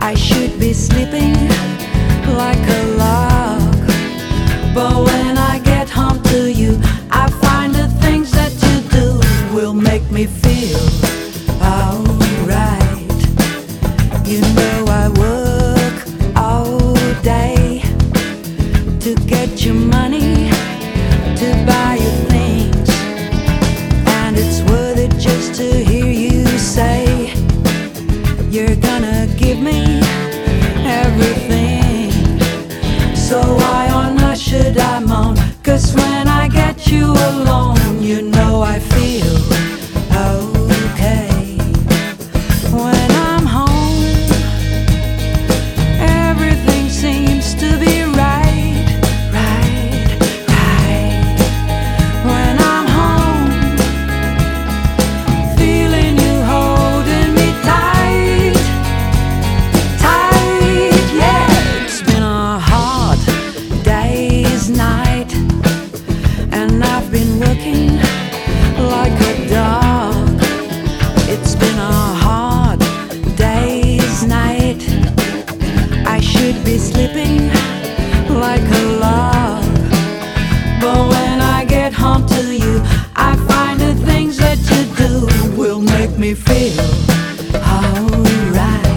I should be sleeping like a log, but when I get home to you, I find the things that you do will make me feel alright. You know I work all day to get your money, to buy you things, and it's worth it just to hear you say you're gonna give me everything. So why on earth should I moan? 'Cause when I get you alone, you know I feel okay. When I'm home, everything seems to be right, right, right. When I'm home, feeling you holding me tight, tight, yeah. It's been a hard day's night, and I've been working like a dog. It's been a hard day's night. I should be sleeping like a log, but when I get home to you, I find the things that you do will make me feel alright.